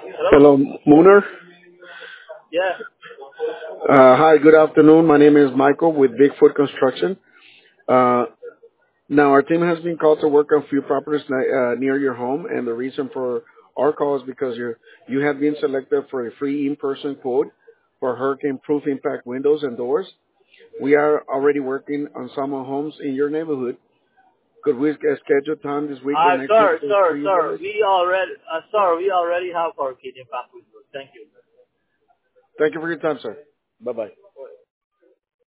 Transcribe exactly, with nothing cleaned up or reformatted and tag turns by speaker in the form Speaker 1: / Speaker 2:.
Speaker 1: Hello?
Speaker 2: Hello, Mooner.
Speaker 1: Yeah.
Speaker 2: Uh, hi, good afternoon. My name is Michael with Bigfoot Construction. Uh, now, our team has been called to work on a few properties uh, near your home, and the reason for our call is because you you have been selected for a free in-person quote for hurricane-proof impact windows and doors. We are already working on some homes in your neighborhood. Could we schedule time this week or
Speaker 1: Uh,
Speaker 2: next week
Speaker 1: sir,
Speaker 2: for, for
Speaker 1: sir,
Speaker 2: you
Speaker 1: sir.
Speaker 2: guys?
Speaker 1: We already, uh, sir, we already have our kid in Papuzo. Thank you.
Speaker 2: Thank you for your time, sir. Bye-bye.